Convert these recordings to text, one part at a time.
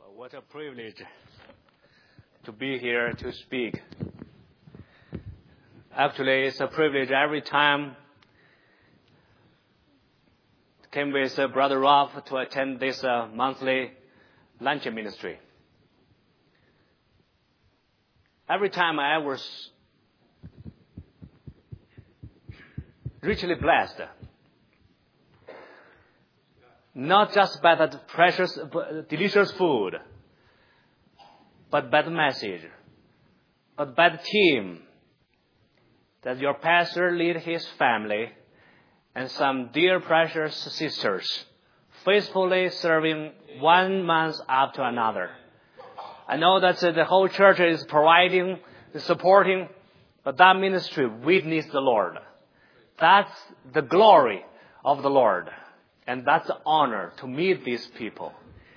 What a privilege to be here to speak. Actually, it's a privilege every time I came with Brother Ralph to attend this monthly luncheon ministry. Every time I was richly blessed. Not just by the precious, delicious food, but by the message, but by the team that your pastor lead his family and some dear precious sisters faithfully serving 1 month after another. I know that the whole church is providing, supporting, but that ministry witnessed the Lord. That's the glory of the Lord. And that's an honor to meet these people.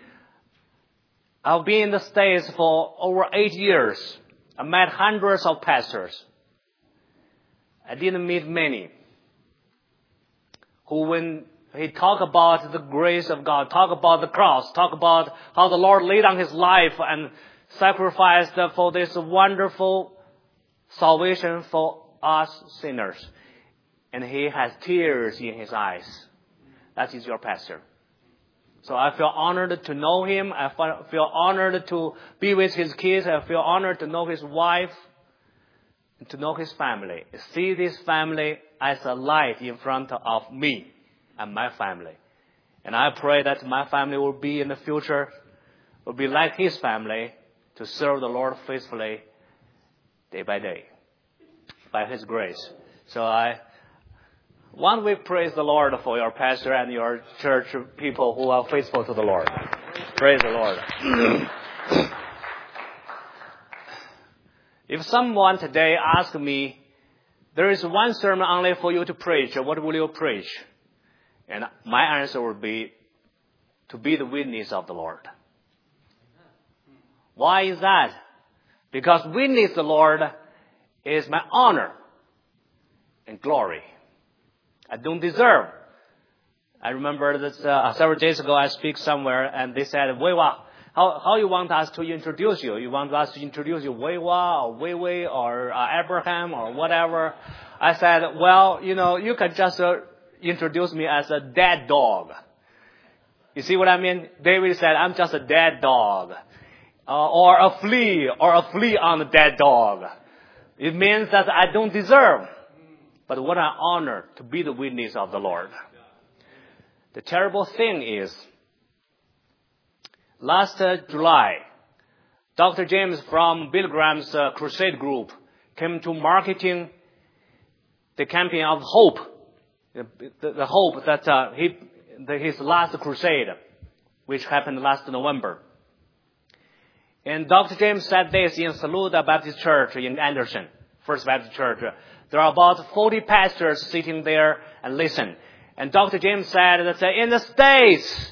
I've been in the States for over 8 years. I met hundreds of pastors. I didn't meet many who, when he talk about the grace of God, talk about the cross, talk about how the Lord laid down his life and sacrificed for this wonderful salvation for us sinners. And he has tears in his eyes. That is your pastor. So I feel honored to know him. I feel honored to be with his kids. I feel honored to know his wife and to know his family. See this family as a light in front of me and my family. And I pray that my family will be in the future, will be like his family, to serve the Lord faithfully day by day by his grace. So one week, praise the Lord for your pastor and your church people who are faithful to the Lord. Praise the Lord. If someone today asks me, there is one sermon only for you to preach, what will you preach? And my answer would be, to be the witness of the Lord. Why is that? Because witness the Lord is my honor and glory. I don't deserve. I remember that several days ago I speak somewhere and they said, Weiwa, how you want us to introduce you? You want us to introduce you Weiwa or Weiwei or Abraham or whatever? I said, well, you can just introduce me as a dead dog. You see what I mean? David said, I'm just a dead dog. Or a flea on a dead dog. It means that I don't deserve. But what an honor to be the witness of the Lord. The terrible thing is, last July, Dr. James from Bill Graham's crusade group came to marketing the campaign of hope, the hope that his last crusade, which happened last November. And Dr. James said this in Saluda Baptist Church in Anderson, First Baptist Church. There are about 40 pastors sitting there and listen. And Dr. James said that in the States,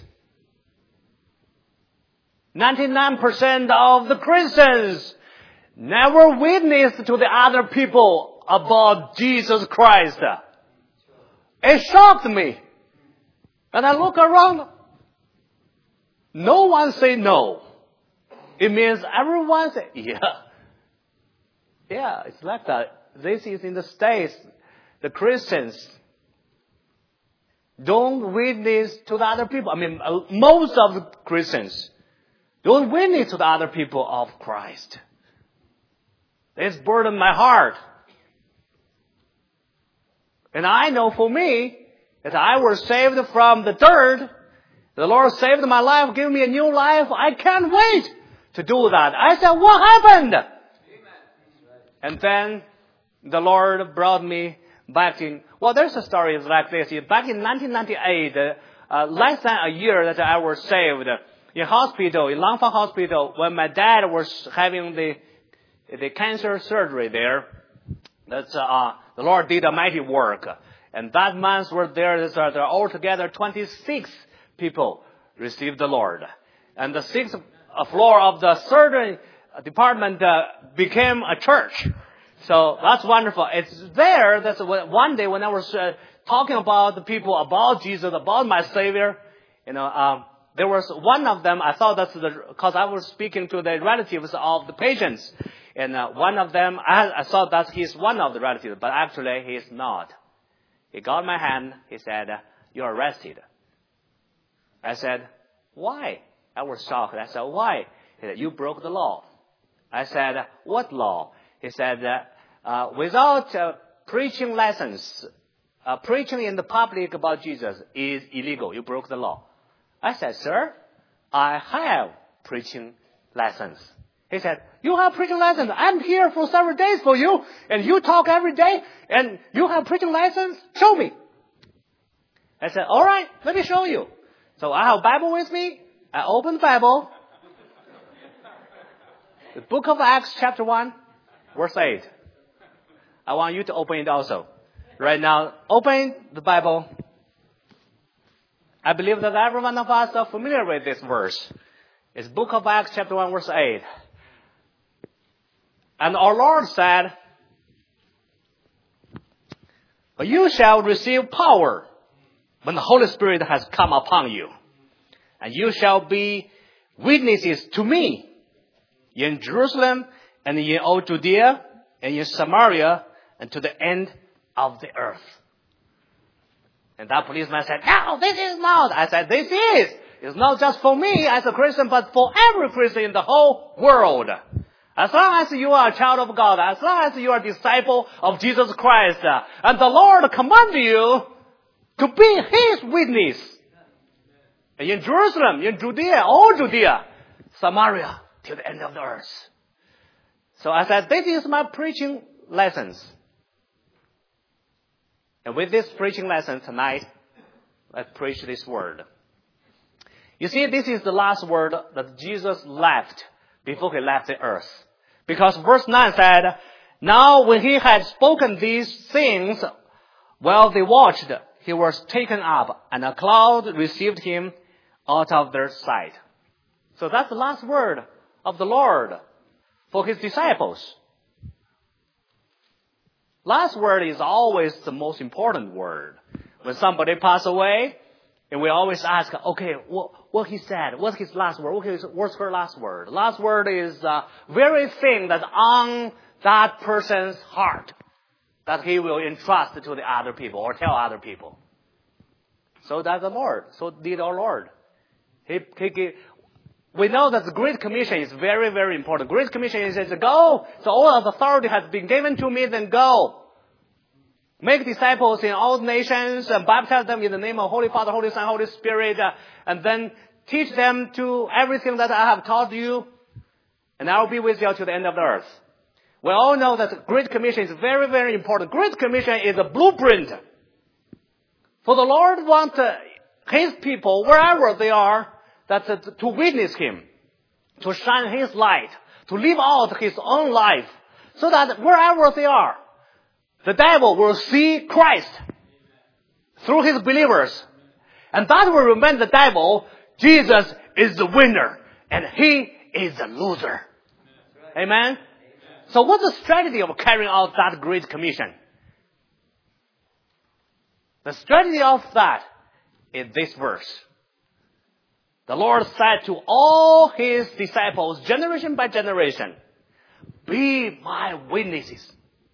99% of the Christians never witnessed to the other people about Jesus Christ. It shocked me. And I look around. No one say no. It means everyone say, yeah. Yeah, it's like that. This is in the States. The Christians don't witness to the other people. I mean, most of the Christians don't witness to the other people of Christ. It's burdened my heart. And I know for me, that I was saved from the dirt. The Lord saved my life, gave me a new life. I can't wait to do that. I said, what happened? Amen. And then the Lord brought me back in. Well, there's a story like this. Back in 1998, less than a year that I was saved in hospital, in Langfang Hospital, when my dad was having the cancer surgery there. That's the Lord did a mighty work. And that month were there are altogether 26 people received the Lord. And the 6th floor of the surgery department became a church. So that's wonderful. It's there. That's one day when I was talking about the people, about Jesus, about my Savior, there was one of them, I thought that's because I was speaking to the relatives of the patients. And one of them, I thought that he's one of the relatives, but actually he's not. He got my hand. He said, "You're arrested." I said, "Why?" I was shocked. I said, "Why?" He said, "You broke the law." I said, "What law?" He said, without preaching lessons, preaching in the public about Jesus is illegal. You broke the law. I said, "Sir, I have preaching lessons." He said, "You have preaching lessons. I'm here for several days for you, and you talk every day, and you have preaching lessons? Show me." I said, "All right, let me show you." So I have a Bible with me. I open the Bible. The book of Acts, chapter 1, verse 8. I want you to open it also. Right now, open the Bible. I believe that every one of us are familiar with this verse. It's book of Acts, chapter 1, verse 8. And our Lord said, "But you shall receive power when the Holy Spirit has come upon you. And you shall be witnesses to me in Jerusalem and in all Judea and in Samaria and to the end of the earth." And that policeman said, "No, this is not." I said, "This is. It's not just for me as a Christian, but for every Christian in the whole world. As long as you are a child of God, as long as you are a disciple of Jesus Christ, and the Lord commands you to be His witness in Jerusalem, in Judea, all Judea, Samaria, till the end of the earth." So I said, this is my preaching lessons. And with this preaching lesson tonight, let's preach this word. You see, this is the last word that Jesus left before He left the earth. Because verse 9 said, "Now when He had spoken these things, while they watched, He was taken up, and a cloud received Him out of their sight." So that's the last word of the Lord for His disciples. Last word is always the most important word. When somebody passes away, and we always ask, okay, what he said, what's his last word? What's her last word? Last word is the very thing that's on that person's heart that he will entrust to the other people or tell other people. So that's the Lord. So did our Lord. We know that the Great Commission is very, very important. Great Commission says, "Go. So all of authority has been given to me, then go. Make disciples in all nations and baptize them in the name of Holy Father, Holy Son, Holy Spirit, and then teach them to everything that I have taught you, and I will be with you to the end of the earth." We all know that the Great Commission is very, very important. Great Commission is a blueprint. For the Lord wants His people, wherever they are, to witness Him, to shine His light, to live out His own life, so that wherever they are, the devil will see Christ through his believers. And that will remind the devil, Jesus is the winner, and he is the loser. Amen? So what's the strategy of carrying out that Great Commission? The strategy of that is this verse. The Lord said to all His disciples, generation by generation, "Be my witnesses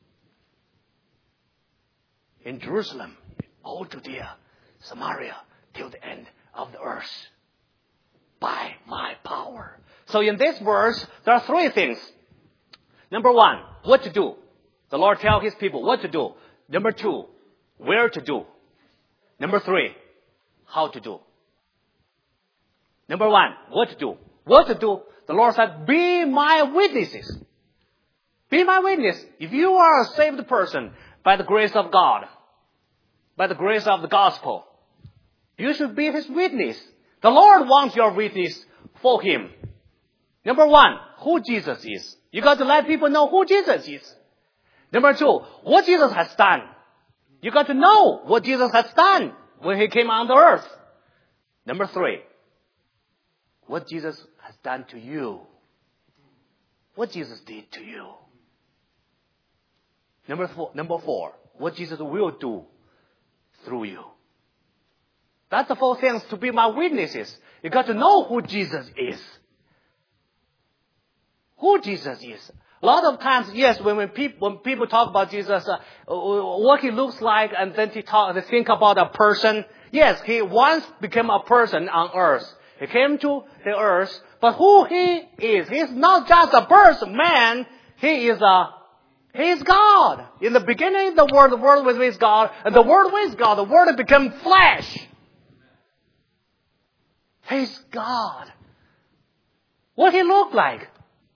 in Jerusalem, all Judea, Samaria, till the end of the earth, by my power." So in this verse, there are three things. Number one, what to do. The Lord tells His people what to do. Number two, where to do. Number three, how to do. Number one, what to do. What to do? The Lord said, "Be my witnesses." Be my witness. If you are a saved person by the grace of God, by the grace of the gospel, you should be His witness. The Lord wants your witness for Him. Number one, who Jesus is. You got to let people know who Jesus is. Number two, what Jesus has done. You got to know what Jesus has done when He came on the earth. Number three, what Jesus has done to you. What Jesus did to you. Number four, what Jesus will do through you. That's the 4 things to be my witnesses. You got to know who Jesus is. Who Jesus is. A lot of times, yes, when people talk about Jesus, what he looks like, and then they think about a person. Yes, he once became a person on earth. He came to the earth, but who he is, he's not just a person, man. He is God. In the beginning, the Word was with God, and the Word was God. The Word became flesh. He's God. What he looked like?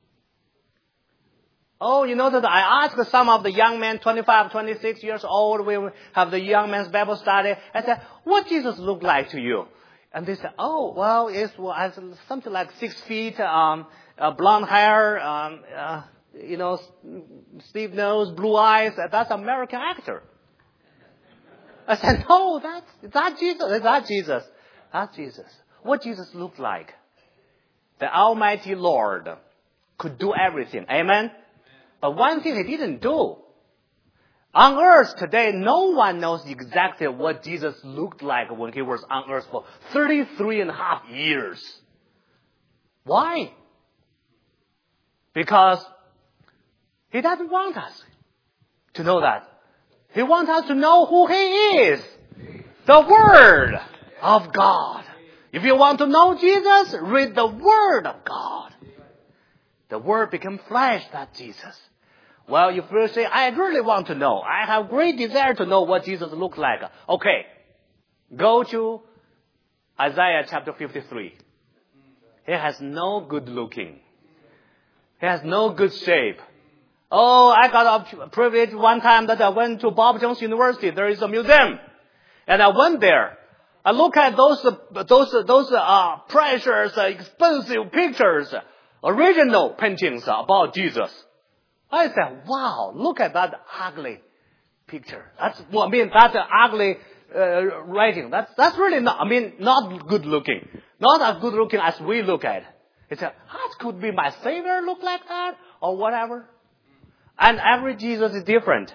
Oh, you know that I asked some of the young men, 25, 26 years old, we have the young men's Bible study. I said, what Jesus looked like to you? And they said, oh, well, it's something like 6 feet, blonde hair, steep nose, blue eyes. That's an American actor. I said, no, that's Jesus. That's Jesus. That's Jesus. What Jesus looked like? The Almighty Lord could do everything. Amen? But one thing he didn't do. On earth today, no one knows exactly what Jesus looked like when he was on earth for 33 and a half years. Why? Because he doesn't want us to know that. He wants us to know who he is. The Word of God. If you want to know Jesus, read the Word of God. The Word became flesh, that's Jesus. Well, if you say, I really want to know. I have great desire to know what Jesus looked like. Okay. Go to Isaiah chapter 53. He has no good looking. He has no good shape. Oh, I got a privilege one time that I went to Bob Jones University. There is a museum. And I went there. I look at those precious, expensive pictures, original paintings about Jesus. I said, wow, look at that ugly picture. That ugly writing. That's really not good looking. Not as good looking as we look at. He said, how could be my Savior look like that? Or whatever. And every Jesus is different.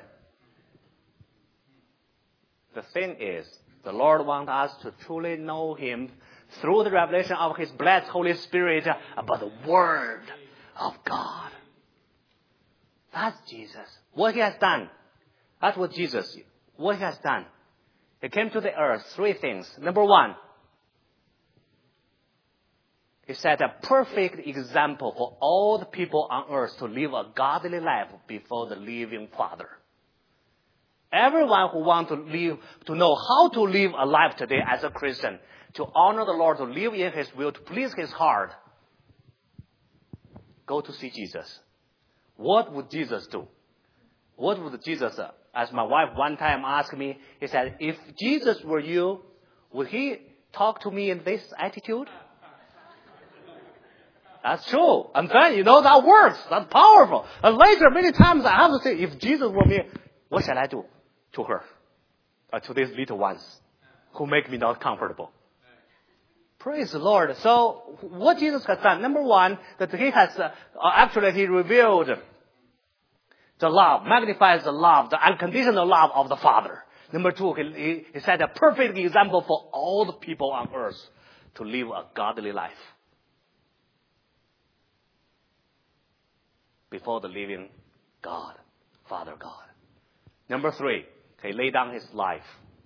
The thing is, the Lord wants us to truly know Him through the revelation of His blessed Holy Spirit about the Word of God. That's Jesus. What He has done. That's what He has done. He came to the earth. 3 things. Number 1. He set a perfect example for all the people on earth to live a godly life before the living Father. Everyone who wants to know how to live a life today as a Christian, to honor the Lord, to live in His will, to please His heart, go to see Jesus. What would Jesus do? What would Jesus, as my wife one time asked me, he said, if Jesus were you, would He talk to me in this attitude? That's true. And then, that works. That's powerful. And later, many times, I have to say, if Jesus were me, what shall I do to her? To these little ones who make me not comfortable. Praise the Lord. So, what Jesus has done, number 1, that He has, He revealed the love, magnifies the love, the unconditional love of the Father. Number 2, He set a perfect example for all the people on earth to live a godly life before the living God, Father God. Number 3, He laid down His life,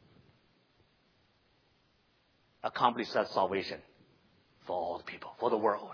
accomplished that salvation for all the people, for the world.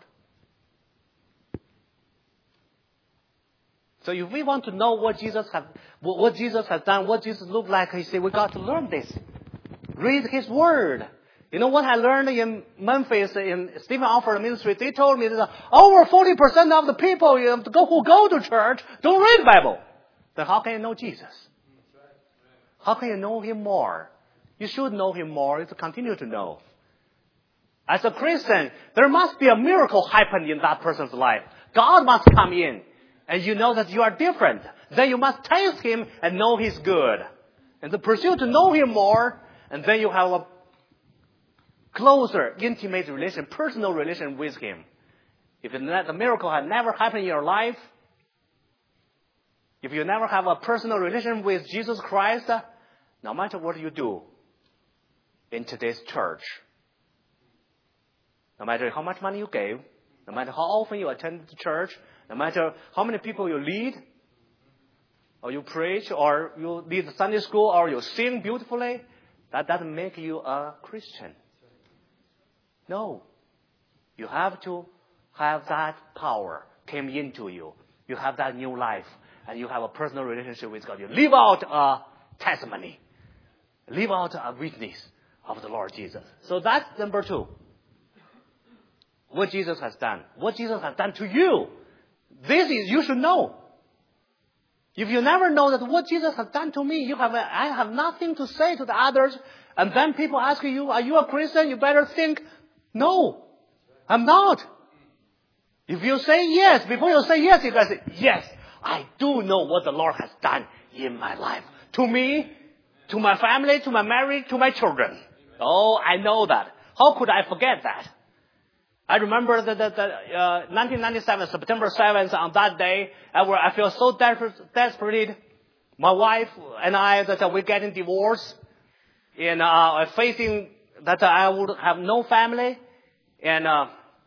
So if we want to know what Jesus has done, what Jesus looked like, He said, we got to learn this. Read His Word. You know what I learned in Memphis, in Stephen Alford Ministry? They told me that over 40% of the people who go to church don't read the Bible. Then how can you know Jesus? How can you know Him more? You should know Him more. You should continue to know. As a Christian, there must be a miracle happen in that person's life. God must come in. And you know that you are different. Then you must taste Him and know He's good. And to pursue to know Him more. And then you have a closer, intimate relation, personal relation with Him. If the miracle has never happened in your life, if you never have a personal relation with Jesus Christ, no matter what you do, in today's church. No matter how much money you gave, no matter how often you attend the church, no matter how many people you lead, or you preach, or you lead Sunday school, or you sing beautifully, that doesn't make you a Christian. No. You have to have that power came into you. You have that new life, and you have a personal relationship with God. You live out a testimony. Live out a witness of the Lord Jesus. So that's number 2. What Jesus has done. What Jesus has done to you. You should know. If you never know that what Jesus has done to me, I have nothing to say to the others, and then people ask you, are you a Christian? You better think, no, I'm not. If you say yes, before you say yes, you gotta say, yes, I do know what the Lord has done in my life. To me, to my family, to my marriage, to my children. Oh, I know that. How could I forget that? I remember the 1997, September 7th, on that day, I feel so desperate. My wife and I, that we're getting divorced, and facing that I would have no family, and on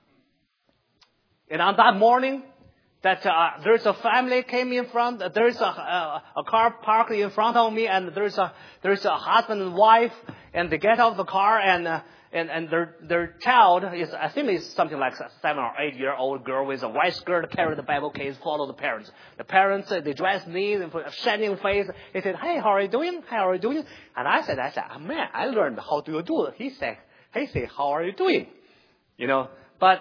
that morning, that there's a family came in front. There's a car parked in front of me, and there's a husband and wife, and they get out of the car, and their child is, I think it's something like a 7 or 8 year old girl with a white skirt, carry the Bible case, follow the parents. The parents, they dress neat, shining face. They said, hey, how are you doing? How are you doing? And I said, man, I learned how do you do it. He said, how are you doing? But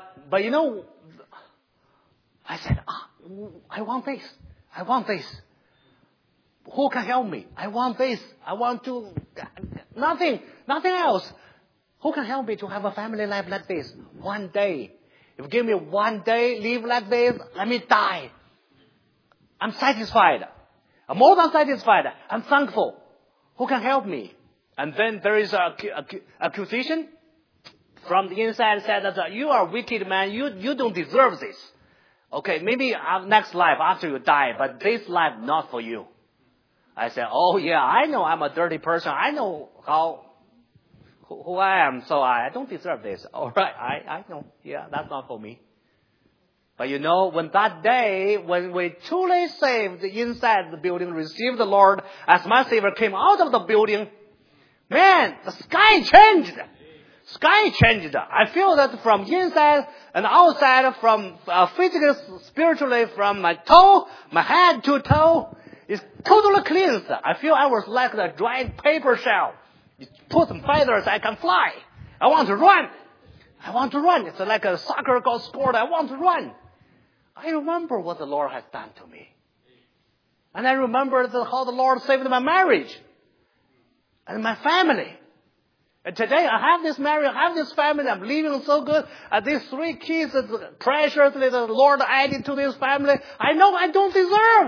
I said, I want this. I want this. Who can help me? I want this. I want to, nothing else. Who can help me to have a family life like this? One day. If you give me one day, live like this, let me die. I'm satisfied. I'm more than satisfied. I'm thankful. Who can help me? And then there is an accusation from the inside said that you are a wicked man. You don't deserve this. Okay, maybe next life after you die, but this life not for you. I said, oh yeah, I know I'm a dirty person. I know who I am, so I don't deserve this. All right, I know. Yeah, that's not for me. But when that day, when we truly saved inside the building, received the Lord as my Savior, came out of the building, man, the sky changed. Sky changed. I feel that from inside and outside, from physically, spiritually, from my head to toe, it's totally cleansed. I feel I was like a dried paper shell. You put some feathers, I can fly. I want to run. It's like a soccer goal scored. I want to run. I remember what the Lord has done to me. And I remember how the Lord saved my marriage and my family. And today I have this marriage, I have this family, I'm living so good. And these 3 kids, preciously the Lord added to this family, I know I don't deserve.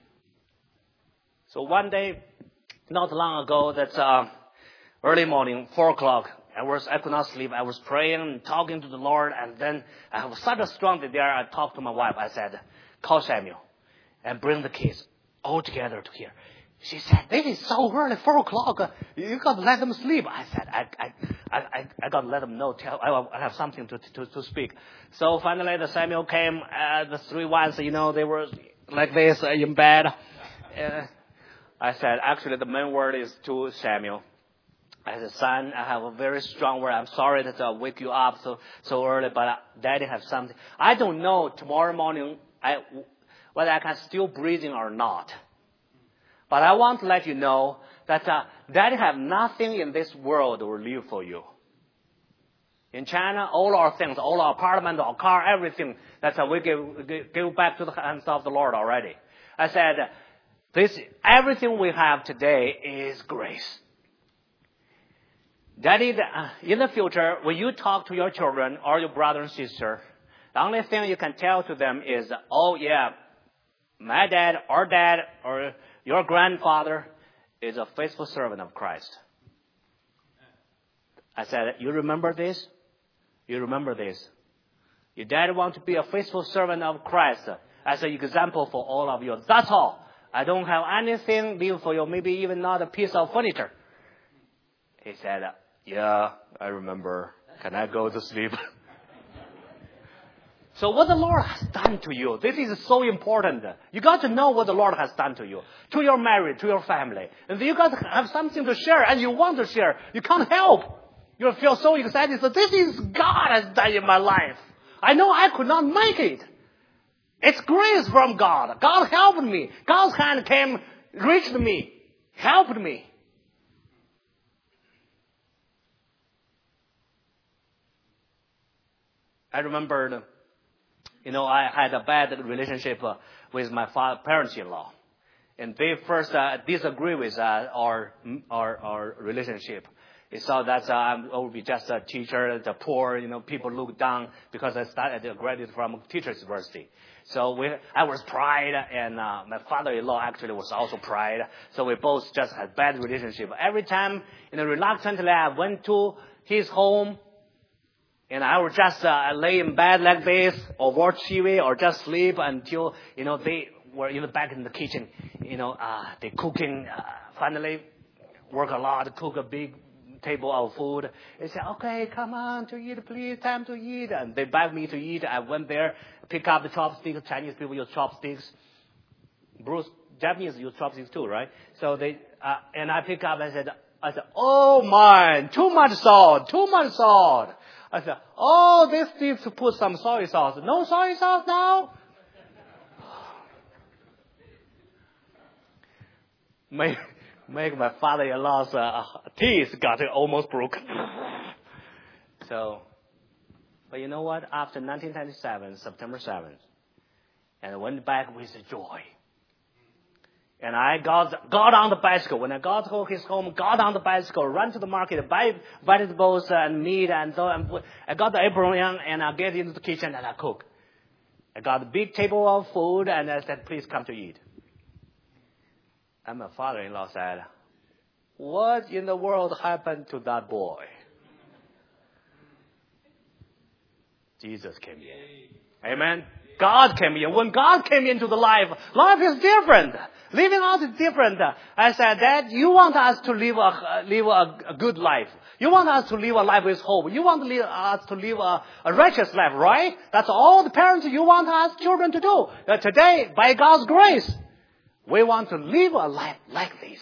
So one day, not long ago, that's early morning, 4 o'clock, I could not sleep. I was praying and talking to the Lord, and then I was such a strong day there. I talked to my wife. I said, call Samuel and bring the kids all together to here. She said, this is so early, 4 o'clock. You got to let them sleep. I said, I got to let them know. I have something to speak. So finally, the Samuel came. The 3 ones, they were like this in bed. I said, actually, the main word is to Samuel. I said, son, I have a very strong word. I'm sorry that I wake you up so early, but Daddy has something. I don't know tomorrow morning whether I can still breathing or not. But I want to let you know that Daddy have nothing in this world will live for you. In China, all our things, all our apartment, our car, everything, that's we give back to the hands of the Lord already. I said, everything we have today is grace. Daddy, in the future, when you talk to your children or your brother and sister, the only thing you can tell to them is, oh yeah, my dad or your grandfather is a faithful servant of Christ. I said, you remember this? You remember this? Your dad wants to be a faithful servant of Christ as an example for all of you. That's all. I don't have anything live for you, maybe even not a piece of furniture. He said, Yeah, I remember. Can I go to sleep? So what the Lord has done to you, this is so important. You got to know what the Lord has done to you, to your marriage, to your family. And you got to have something to share, and you want to share. You can't help. You feel so excited. So this is God has done in my life. I know I could not make it. It's grace from God. God helped me. God's hand came, reached me, helped me. I remember, I had a bad relationship with my parents-in-law. And they first disagree with our relationship. They saw that I would be just a teacher, the poor, people look down because I graduated from Teachers University. So I was pride, and my father-in-law actually was also pride. So we both just had bad relationship. Every time, reluctantly, I went to his home, and I would just lay in bed like this, or watch TV, or just sleep until, they were back in the kitchen. They cooking, finally work a lot, cook a big table of food. They said, okay, come on to eat, please, time to eat. And they begged me to eat. I went there, pick up the chopsticks. Chinese people use chopsticks. Japanese use chopsticks too, right? So and I pick up, I said, oh man, too much salt. I said, oh, this needs to put some soy sauce. No soy sauce now? Make my father-in-law's teeth got almost broken. But you know what? After 1997, September 7th, and I went back with joy. And I got on the bicycle. When I got to his home, got on the bicycle, ran to the market, buy vegetables and meat, and so I got the apron and I get into the kitchen and I cook. I got a big table of food and I said, please come to eat. And my father-in-law said, what in the world happened to that boy? Jesus came in. Amen. God came in. When God came into the life is different. Living out is different. I said, Dad, you want us to live a good life. You want us to live a life with hope. You want us to live a righteous life, right? That's all the parents you want us children to do. Today, by God's grace, we want to live a life like this.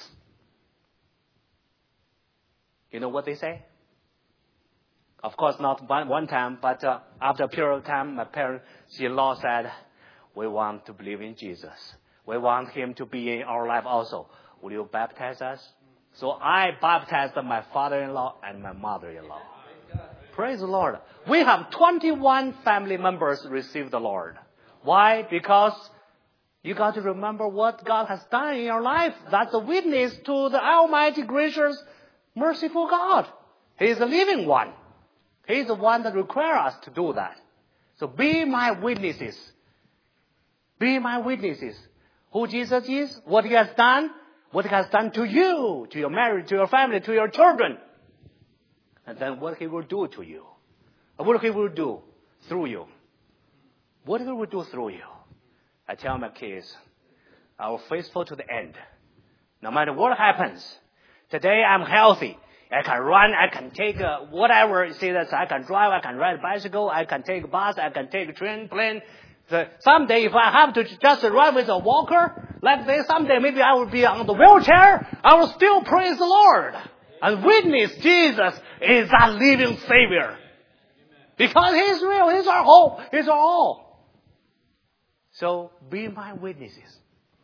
You know what they say? Of course, not one time, but after a period of time, my parents-in-law said, we want to believe in Jesus. We want him to be in our life also. Will you baptize us? So I baptized my father-in-law and my mother-in-law. Praise the Lord. We have 21 family members receive the Lord. Why? Because you got to remember what God has done in your life. That's a witness to the almighty, gracious, merciful God. He is a living one. He is the one that requires us to do that. So be my witnesses. Be my witnesses. Who Jesus is, what he has done to you, to your marriage, to your family, to your children. And then what he will do to you. What he will do through you. What he will do through you. I tell my kids, I will faithful to the end. No matter what happens. Today I'm healthy. I can run, I can take whatever. See that I can drive, I can ride a bicycle, I can take a bus, I can take a train, plane. Someday if I have to just run with a walker, like this, someday maybe I will be on the wheelchair, I will still praise the Lord. And witness Jesus is that living Savior. Because He's real, He's our hope, He's our all. So be my witnesses.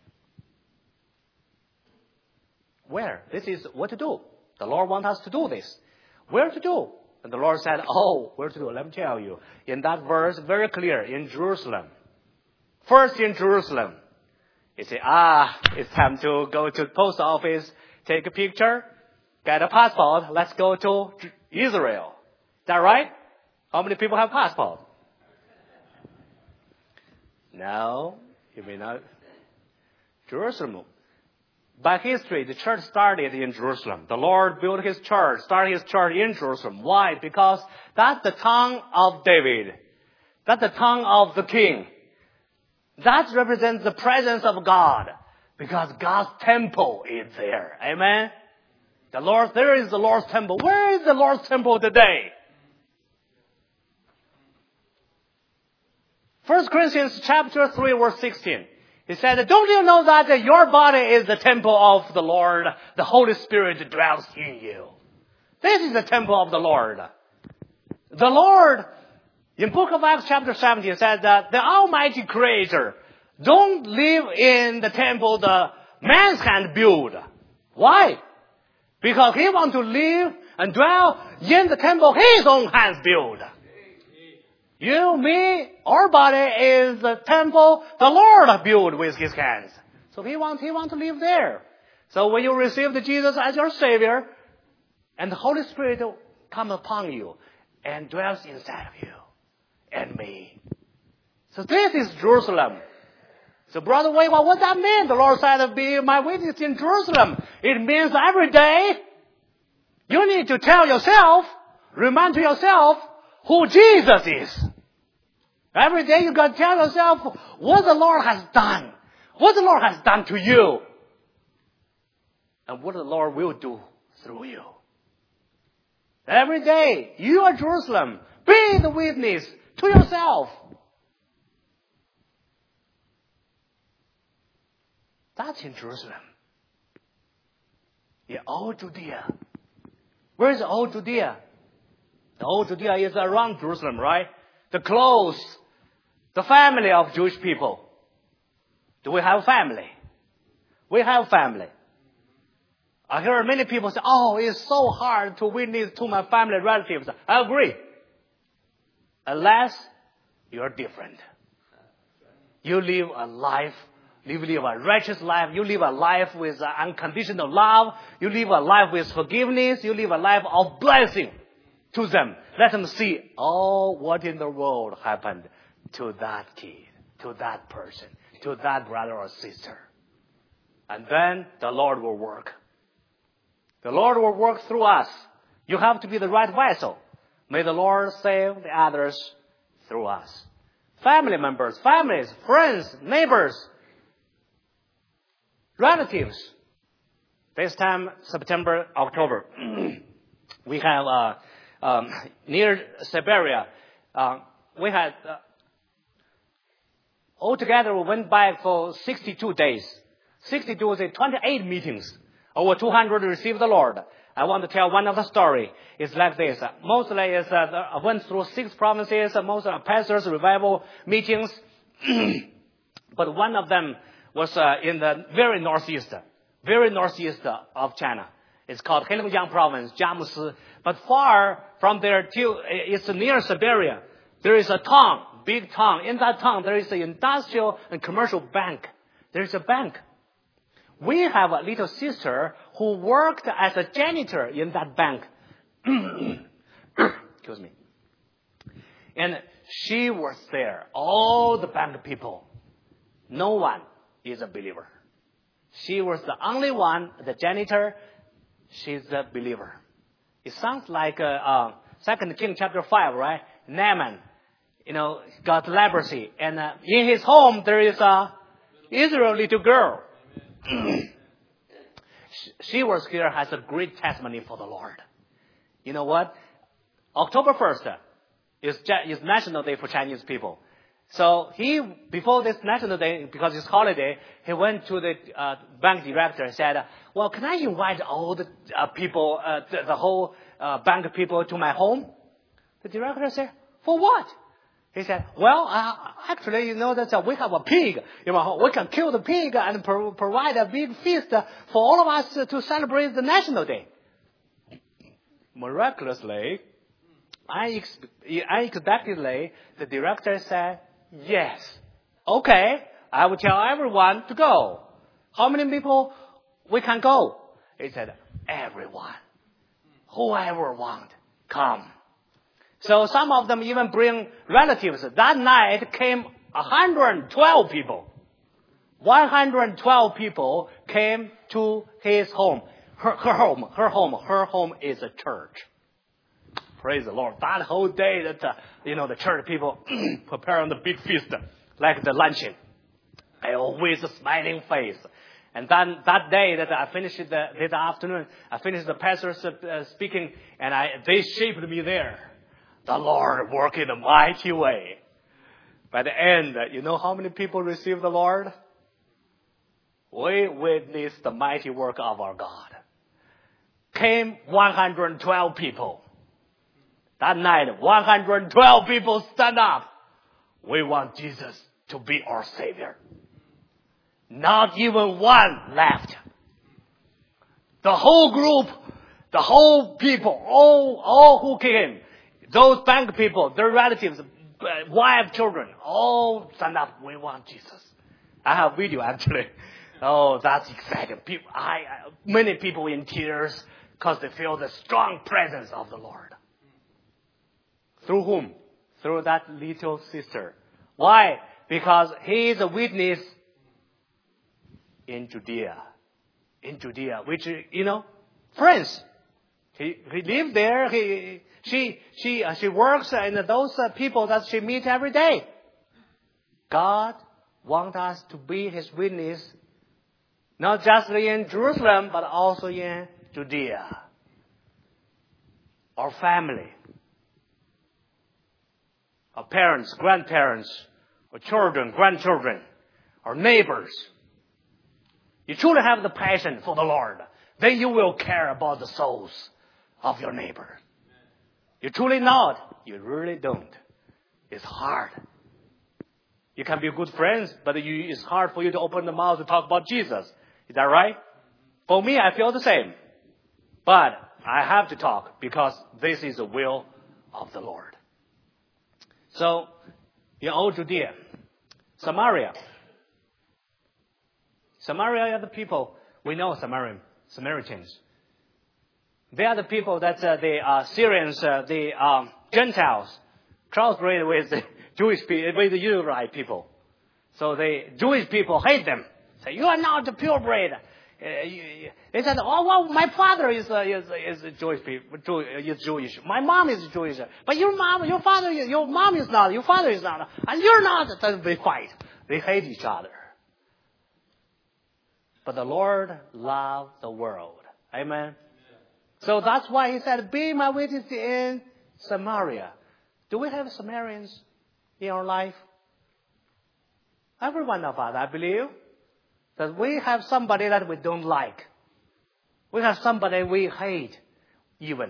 Where? This is what to do. The Lord wants us to do this. Where to do? And the Lord said, where to do? Let me tell you. In that verse, very clear, in Jerusalem. First in Jerusalem. You say, it's time to go to the post office, take a picture, get a passport, let's go to Israel. Is that right? How many people have passport? No, you may not. Jerusalem. By history, the church started in Jerusalem. The Lord built His church, started His church in Jerusalem. Why? Because that's the town of David. That's the town of the king. That represents the presence of God. Because God's temple is there. Amen? There is the Lord's temple. Where is the Lord's temple today? 1 Corinthians chapter 3 verse 16. He said, don't you know that your body is the temple of the Lord? The Holy Spirit dwells in you. This is the temple of the Lord. The Lord, in book of Acts chapter 17, said that the Almighty Creator don't live in the temple the man's hand build. Why? Because he wants to live and dwell in the temple his own hands build. You, me, our body is the temple the Lord built with his hands. So he wants to live there. So when you receive Jesus as your Savior, and the Holy Spirit come upon you and dwells inside of you and me. So this is Jerusalem. So Brother Wei, what does that mean? The Lord said, be my witness in Jerusalem. It means every day you need to tell yourself, remind to yourself who Jesus is. Every day you got to tell yourself what the Lord has done. What the Lord has done to you. And what the Lord will do through you. Every day, you are Jerusalem. Be the witness to yourself. That's in Jerusalem. In all Judea. Where is all Judea? The whole Judea is around Jerusalem, right? The close, the family of Jewish people. Do we have family? We have family. I hear many people say, it's so hard to witness to my family relatives. I agree. Unless you're different. You live a life, you live a righteous life, you live a life with unconditional love, you live a life with forgiveness, you live a life of blessing to them. Let them see, what in the world happened to that kid, to that person, to that brother or sister. And then the Lord will work. The Lord will work through us. You have to be the right vessel. May the Lord save the others through us. Family members, families, friends, neighbors, relatives. This time, September, October, we have near Siberia, we had altogether we went back for 62 days. 62 is 28 meetings. Over 200 received the Lord. I want to tell one of the story. It's like this. Mostly I went through 6 provinces. Most are pastors' revival meetings. But one of them was in the very northeast of China. It's called Heilongjiang province, Jiamusi. But far from there till it's near Siberia. There is a town, big town. In that town, there is an industrial and commercial bank. There is a bank. We have a little sister who worked as a janitor in that bank. Excuse me. And she was there. All the bank people. No one is a believer. She was the only one, the janitor. She's a believer. It sounds like 2 Kings chapter 5, right? Naaman, got leprosy. And in his home, there is a Israeli little girl. She was here, has a great testimony for the Lord. You know what? October 1st is National Day for Chinese people. So before this National Day, because it's holiday, he went to the bank director and said, well, can I invite all the people, the whole bank people to my home? The director said, for what? He said, well, actually, that we have a pig. We can kill the pig and provide a big feast for all of us to celebrate the National Day. Miraculously, unexpectedly, the director said, yes. Okay, I will tell everyone to go. How many people we can go? He said, everyone. Whoever want, come. So some of them even bring relatives. That night came 112 people. 112 people came to his home. Her home is a church. Praise the Lord. That whole day that, the church people preparing the big feast, like the luncheon. With a smiling face. And then that day that I finished this afternoon, I finished the pastor speaking, and they shaped me there. The Lord worked in a mighty way. By the end, you know how many people received the Lord? We witnessed the mighty work of our God. Came 112 people. That night, 112 people stand up. We want Jesus to be our Savior. Not even one left. The whole group, the whole people, all who came, those bank people, their relatives, wife, children, all stand up. We want Jesus. I have video actually. Oh, that's exciting. Many people in tears because they feel the strong presence of the Lord. Through whom? Through that little sister. Why? Because he is a witness in Judea. In Judea, which, friends. He lived there. She works in those people that she meets every day. God wants us to be his witness, not just in Jerusalem, but also in Judea. Our family, our parents, grandparents, our children, grandchildren, our neighbors. You truly have the passion for the Lord, then you will care about the souls of your neighbor. You truly not. You really don't. It's hard. You can be good friends, but it's hard for you to open the mouth to talk about Jesus. Is that right? For me, I feel the same. But I have to talk because this is the will of the Lord. So, in old Judea, Samaria are the people, we know Samaritans. They are the people that the Syrians, the Gentiles, crossbreed with the Jewish people, with the Israelite people. So the Jewish people hate them. Say, you are not the purebred. They said, oh, well, my father is Jewish people, is Jewish. My mom is Jewish. But your mom is not. Your father is not. And you're not. Then they fight. They hate each other. But the Lord loved the world. Amen. So that's why he said, be my witness in Samaria. Do we have Samaritans in our life? Every one of us, I believe, that we have somebody that we don't like. We have somebody we hate even.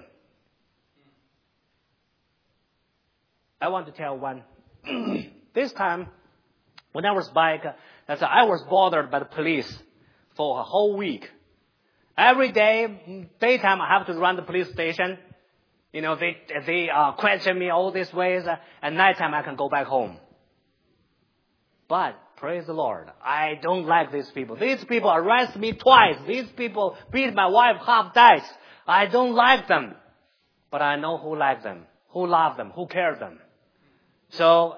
I want to tell one. This time, when I was back, I was bothered by the police for a whole week. Every day, daytime, I have to run the police station. They question me all these ways. And nighttime, I can go back home. But, praise the Lord, I don't like these people. These people arrest me twice. These people beat my wife half died. I don't like them. But I know who likes them, who loves them, who cares them. So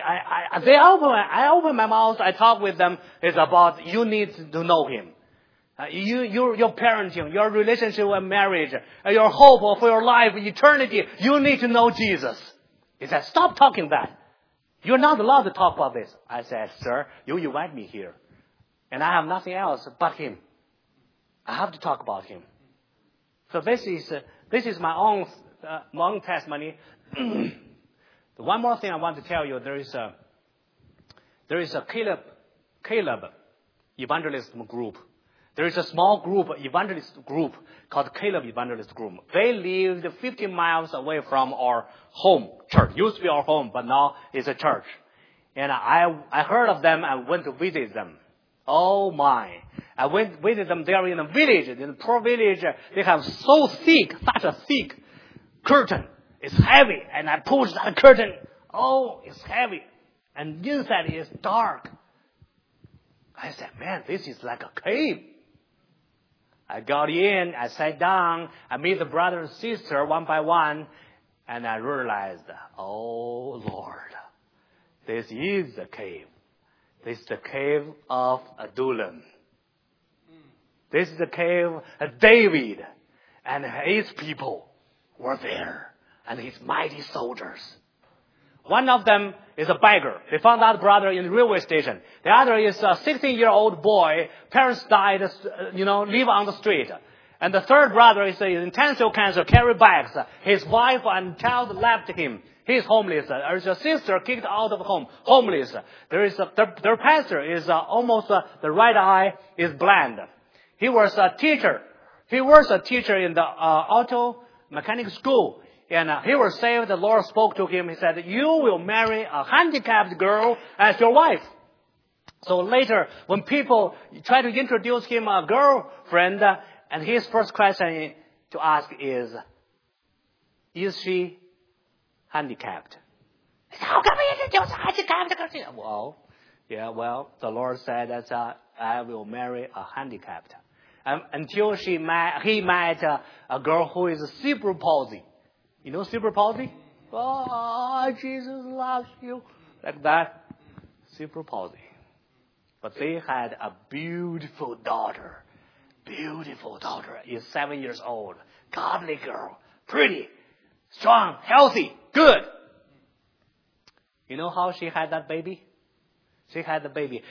I open my mouth, I talk with them. It's about you need to know him. Your parenting, your relationship and marriage, your hope for your life, eternity, you need to know Jesus. He said, stop talking that. You're not allowed to talk about this. I said, sir, you invite me here. And I have nothing else but him. I have to talk about him. So this is my own testimony. One more thing I want to tell you, there is a Caleb evangelist group. There is a small group, evangelist group called Caleb Evangelist Group. They lived 15 miles away from our home church. Used to be our home, but now it's a church. And I heard of them and went to visit them. Oh my. I went to visit them there in a village, in a poor village. They have such a thick curtain. It's heavy. And I pushed that curtain. Oh, it's heavy. And inside is dark. I said, man, this is like a cave. I got in, I sat down, I meet the brother and sister one by one, and I realized, oh Lord, this is the cave. This is the cave of Adullam. This is the cave of David, and his people were there, and his mighty soldiers. One of them is a beggar. They found that brother in the railway station. The other is a 16-year-old boy. Parents died, live on the street. And the third brother is in intensive cancer, carry bags. His wife and child left him. He is homeless. There's a sister kicked out of home, homeless. Their pastor is almost the right eye is blind. He was a teacher. He was a teacher in the auto mechanic school. And he was saved. The Lord spoke to him. He said, you will marry a handicapped girl as your wife. So later, when people try to introduce him a girlfriend, and his first question to ask is she handicapped? How come you introduce a handicapped girl? Well, the Lord said that I will marry a handicapped. Until he met a girl who is cerebral palsy. You know cerebral palsy? Oh, Jesus loves you. Like that. Cerebral palsy. But they had a beautiful daughter. Beautiful daughter. Is 7 years old. Godly girl. Pretty. Strong. Healthy. Good. You know how she had that baby? She had the baby.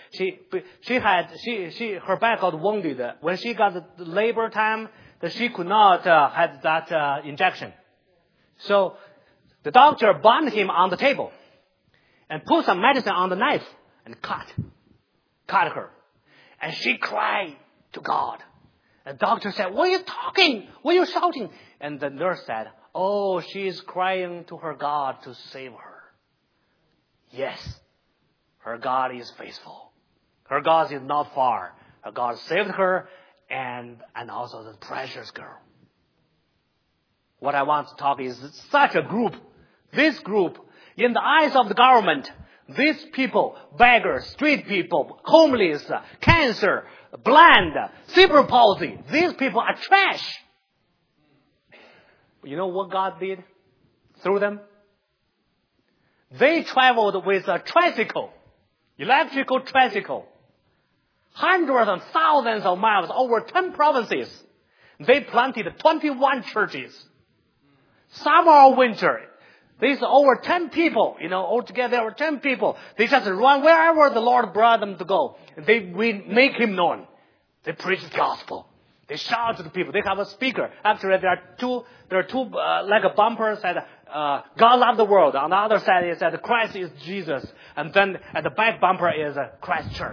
Her back got wounded. When she got the labor time, that she could not have that injection. So the doctor bound him on the table and put some medicine on the knife and cut her. And she cried to God. And the doctor said, what are you talking? What are you shouting? And the nurse said, oh, she's crying to her God to save her. Yes, her God is faithful. Her God is not far. Her God saved her and also the precious girl. What I want to talk is such a group. This group, in the eyes of the government, these people, beggars, street people, homeless, cancer, blind, cerebral palsy, these people are trash. You know what God did through them? They traveled with a tricycle, electrical tricycle, hundreds and thousands of miles over 10 provinces. They planted 21 churches. Summer or winter, there's over 10 people, altogether there were 10 people. They just run wherever the Lord brought them to go. They make Him known. They preach the gospel. They shout to the people. They have a speaker. Actually, there are two like a bumper said, God loved the world. On the other side, it said, Christ is Jesus. And then at the back bumper is Christ Church.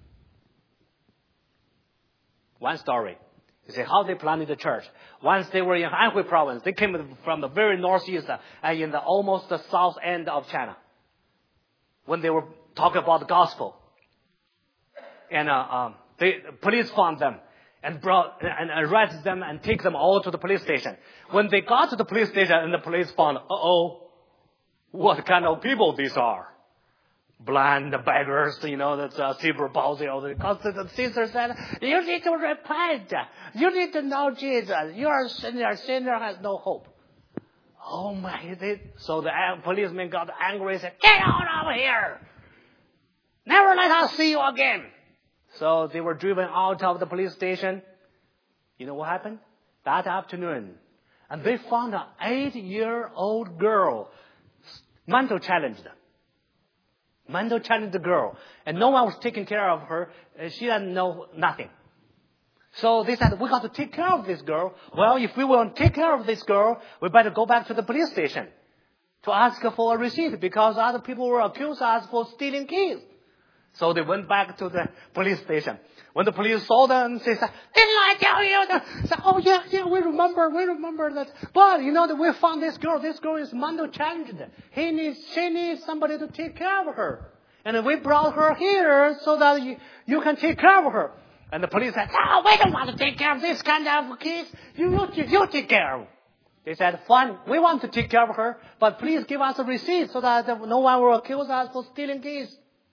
One story. You say, how they planted the church. Once they were in Anhui province, they came from the very northeast and in almost the south end of China. When they were talking about the gospel. And the police found them and arrested them and take them all to the police station. When they got to the police station and the police found, what kind of people these are? Blind beggars, that's cerebral palsy. Because the sister said, you need to repent. You need to know Jesus. You are a sinner. Sinner has no hope. Oh my! So the policeman got angry and said, get out of here. Never let us see you again. So they were driven out of the police station. You know what happened? That afternoon. And they found an 8-year-old girl, mental challenged. Mental challenged girl. And no one was taking care of her. She didn't know nothing. So they said, we got to take care of this girl. Well, if we want to take care of this girl, we better go back to the police station to ask for a receipt because other people were accused us for stealing keys. So they went back to the police station. When the police saw them, they said, didn't I tell you? They said, oh yeah, we remember that. But that we found this girl. This girl is mental challenged. She needs somebody to take care of her. And we brought her here so that you can take care of her. And the police said, no, we don't want to take care of this kind of case. You take care of her. They said, fine, we want to take care of her, but please give us a receipt so that no one will accuse us for stealing keys.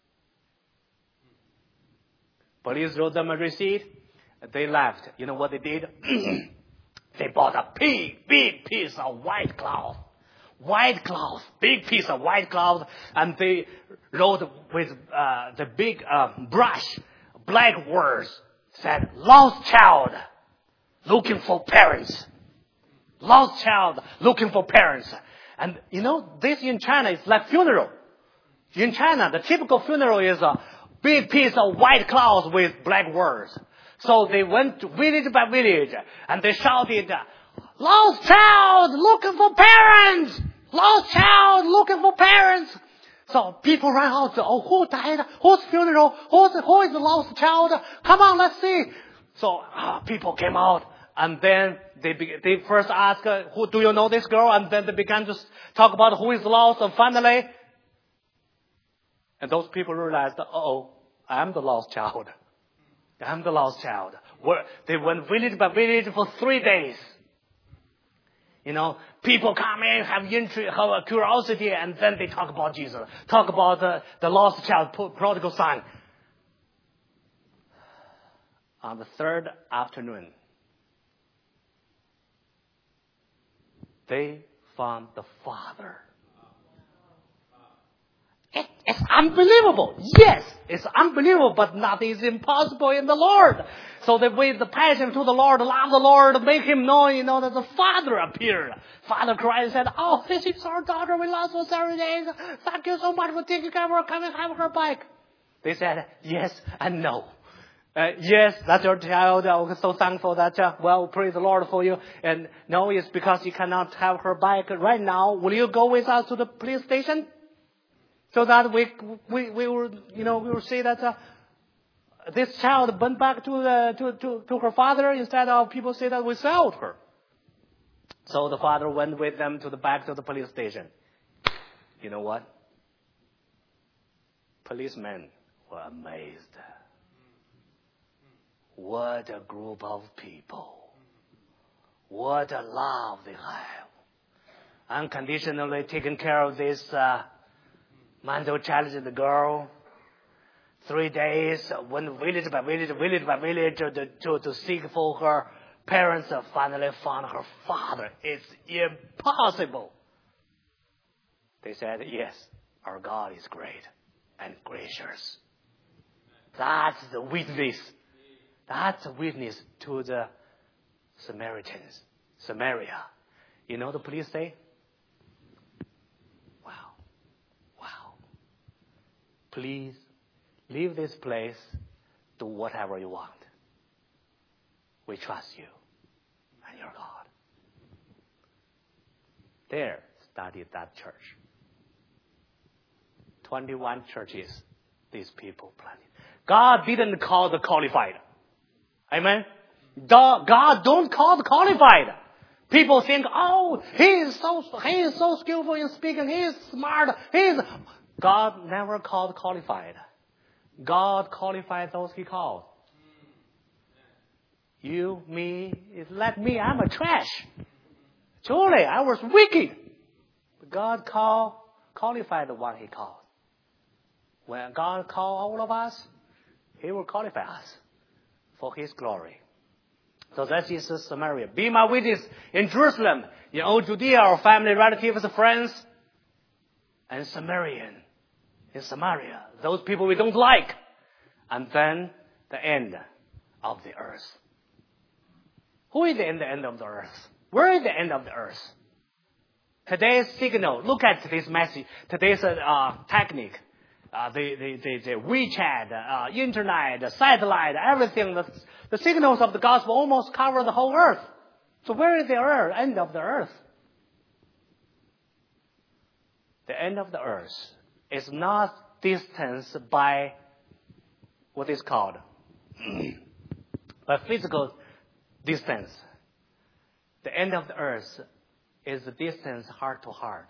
Police wrote them a receipt. They left. You know what they did? They bought a big piece of white cloth. Big piece of white cloth. And they wrote with the big brush, black words, said, lost child looking for parents. Lost child looking for parents. And this in China is like funeral. In China, the typical funeral is a big piece of white cloth with black words. So they went village by village and they shouted, "Lost child looking for parents! Lost child looking for parents!" So people ran out. Who died? Whose funeral? Who is the lost child? Come on, let's see. So people came out, and then they first asked, "Who do you know this girl?" And then they began to talk about who is lost. And finally, and those people realized, I'm the lost child. I'm the lost child. They went village by village for 3 days. People come in, have interest, have a curiosity, and then they talk about Jesus. Talk about the lost child, prodigal son. On the third afternoon, they found the father. It's unbelievable. Yes, it's unbelievable, but nothing is impossible in the Lord. So they wait the passion to the Lord, love the Lord, make him know, that the Father appeared. Father cried and said, this is our daughter. We lost for 7 days. Thank you so much for taking care of her. Come and have her back. They said, yes and no. Yes, that's your child. I'm so thankful that, praise the Lord for you. And no, it's because you cannot have her back right now. Will you go with us to the police station? So that we will say that this child went back to her father instead of people say that we sold her. So the father went with them back to the police station. You know what? Policemen were amazed. What a group of people. What a love they have. Unconditionally taking care of this mental challenged girl. 3 days, went village by village to seek for her parents, and finally found her father. It's impossible. They said, yes, our God is great and gracious. That's the witness. That's a witness to the Samaritans. Samaria. The police say, wow. Please leave this place, do whatever you want. We trust you and your God. There started that church. 21 churches these people planted. God didn't call the qualified. Amen? God don't call the qualified. People think, he is so skillful in speaking, he is smart, God never called qualified. God qualified those he called. You, me, let me, I'm a trash. Truly, I was wicked. But God qualified the one he called. When God called all of us, he will qualify us for his glory. So that is Samaria. Be my witness in Jerusalem, in all Judea, our family, relatives, friends, and Samarian. In Samaria, those people we don't like. And then the end of the earth. Who is in the end of the earth? Where is the end of the earth? Today's signal, look at this message, today's technique, the WeChat, internet, satellite, everything, the signals of the gospel almost cover the whole earth. So where is the end of the earth? The end of the earth is not distance by what is called by physical distance. The end of the earth is the distance heart to heart.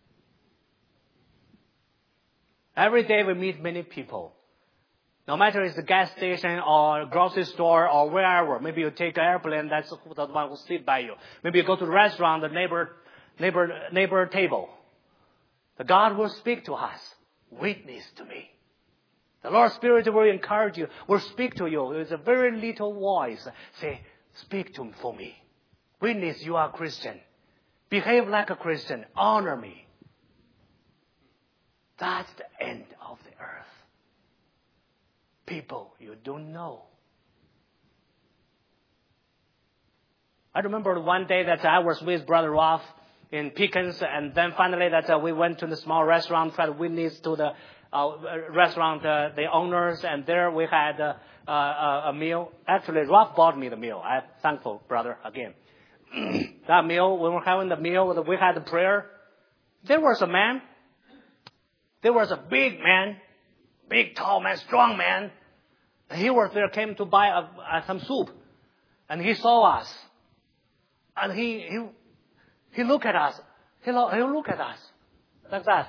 Every day we meet many people. No matter it's a gas station or a grocery store or wherever. Maybe you take an airplane, that's the one who sit by you. Maybe you go to a restaurant, the neighbor table. The God will speak to us. Witness to me. The Lord Spirit will encourage you, will speak to you. It's a very little voice. Say, speak for me. Witness you are a Christian. Behave like a Christian. Honor me. That's the end of the earth. People you don't know. I remember one day that I was with Brother Rolf in Pickens, and then finally that we went to the small restaurant, tried to witness to the restaurant, the owners, and there we had a meal. Actually, Ralph bought me the meal. I'm thankful, brother, again. That meal, when we were having the meal, we had the prayer. There was a man. There was a big man, big, tall man, strong man. He was there, came to buy some soup. And he saw us. And he looked at us. He looked at us like that.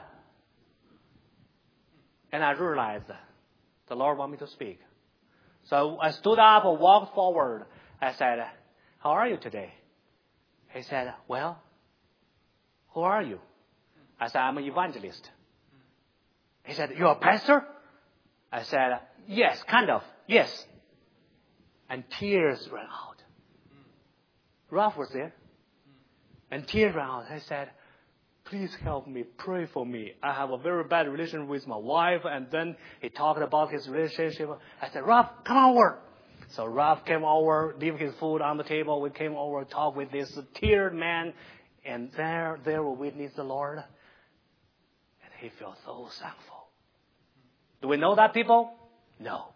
And I realized the Lord wanted me to speak. So I stood up and walked forward. I said, how are you today? He said, well, who are you? I said, I'm an evangelist. He said, you're a pastor? I said, yes, kind of, yes. And tears ran out. Ralph was there. And tears ran out. I said, please help me, pray for me. I have a very bad relationship with my wife. And then he talked about his relationship. I said, Ralph, come over. So Ralph came over, leave his food on the table. We came over, talked with this teared man. And there we witnessed the Lord. And he felt so thankful. Do we know that people? No.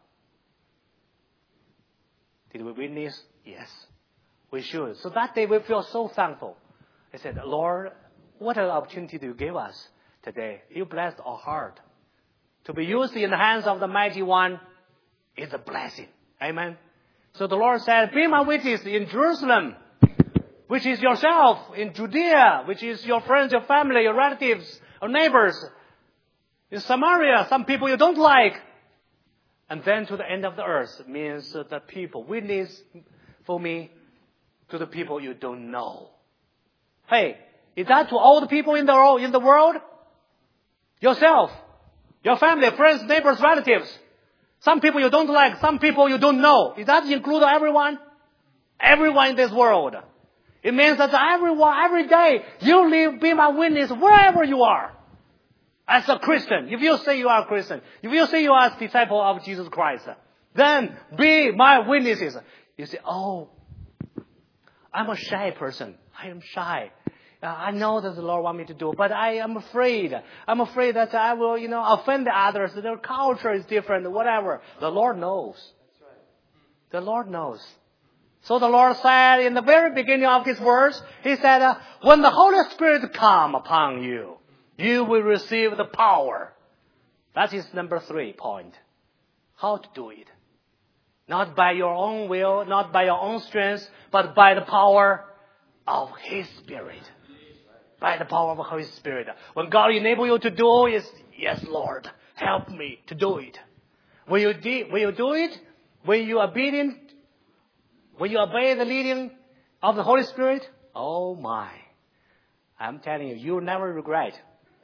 Did we witness? Yes. We should. So that day we feel so thankful. I said, Lord, what an opportunity do you give us today? You blessed our heart. To be used in the hands of the mighty one is a blessing. Amen. So the Lord said, be my witness in Jerusalem, which is yourself, in Judea, which is your friends, your family, your relatives, your neighbors. In Samaria, some people you don't like. And then to the end of the earth means that people witness for me to the people you don't know. Hey, is that to all the people in the world? Yourself, your family, friends, neighbors, relatives. Some people you don't like, some people you don't know. Does that include everyone? Everyone in this world. It means that every day you be my witness wherever you are. As a Christian, if you say you are a Christian, if you say you are a disciple of Jesus Christ, then be my witnesses. You say, oh, I'm a shy person. I am shy. I know that the Lord wants me to do, but I am afraid. I'm afraid that I will, offend the others. Their culture is different, whatever. The Lord knows. That's right. The Lord knows. So the Lord said in the very beginning of His words, He said, when the Holy Spirit come upon you, you will receive the power. That is number 3 point. How to do it. Not by your own will, not by your own strength, but by the power of His Spirit. By the power of the Holy Spirit. When God enable you to do it, yes, Lord, help me to do it. Will you do it? Will you obedient? Will you obey the leading of the Holy Spirit? Oh my. I'm telling you, you'll never regret.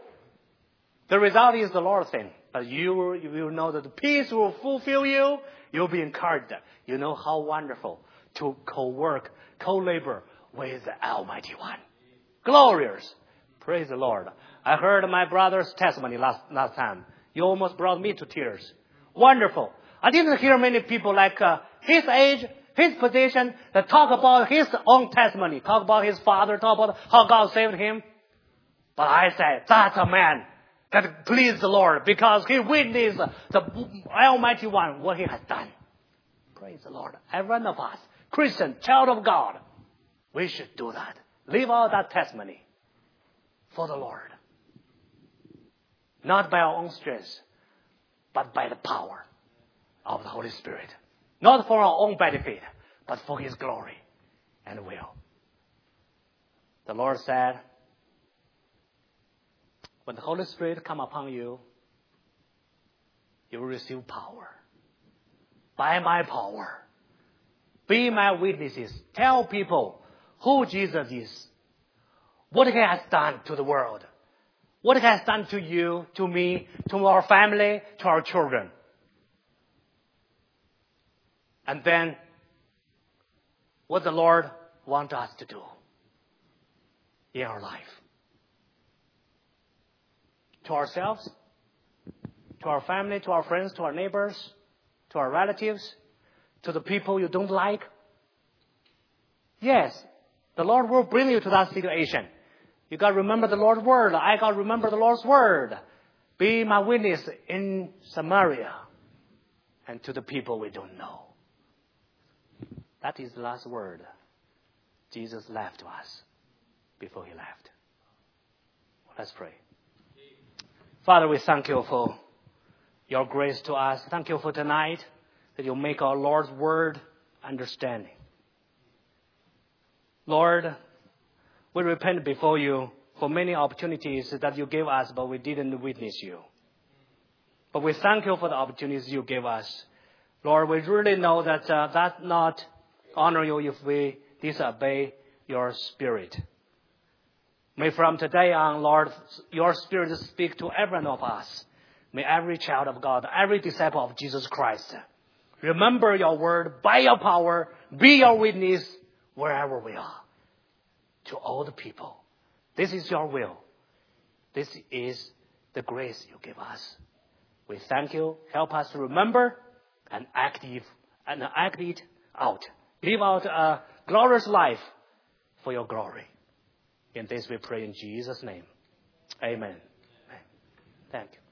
The result is the Lord's thing. But you will know that the peace will fulfill you. You'll be encouraged. You know how wonderful to co-work, co-labor with the Almighty One. Glorious. Praise the Lord. I heard my brother's testimony last time. You almost brought me to tears. Wonderful. I didn't hear many people like his age, his position, that talk about his own testimony, talk about his father, talk about how God saved him. But I said, that's a man that pleased the Lord because he witnessed the Almighty One, what He has done. Praise the Lord. Every one of us, Christian, child of God, we should do that. Live out that testimony for the Lord. Not by our own strength, but by the power of the Holy Spirit. Not for our own benefit, but for His glory and will. The Lord said, when the Holy Spirit come upon you, you will receive power. By my power. Be my witnesses. Tell people who Jesus is. What He has done to the world. What He has done to you, to me, to our family, to our children. And then, what the Lord wants us to do in our life. To ourselves, to our family, to our friends, to our neighbors, to our relatives, to the people you don't like. Yes, the Lord will bring you to that situation. You got to remember the Lord's word. I got to remember the Lord's word. Be my witness in Samaria and to the people we don't know. That is the last word Jesus left to us before he left. Let's pray. Father, we thank you for your grace to us. Thank you for tonight that you make our Lord's word understanding. Lord, we repent before you for many opportunities that you gave us, but we didn't witness you. But we thank you for the opportunities you gave us. Lord, we really know that that's not honor you if we disobey your Spirit. May from today on, Lord, your Spirit speak to every one of us. May every child of God, every disciple of Jesus Christ, remember your word by your power, be your witness wherever we are, to all the people. This is your will. This is the grace you give us. We thank you. Help us to remember and act it out. Live out a glorious life for your glory. In this we pray in Jesus' name. Amen. Thank you.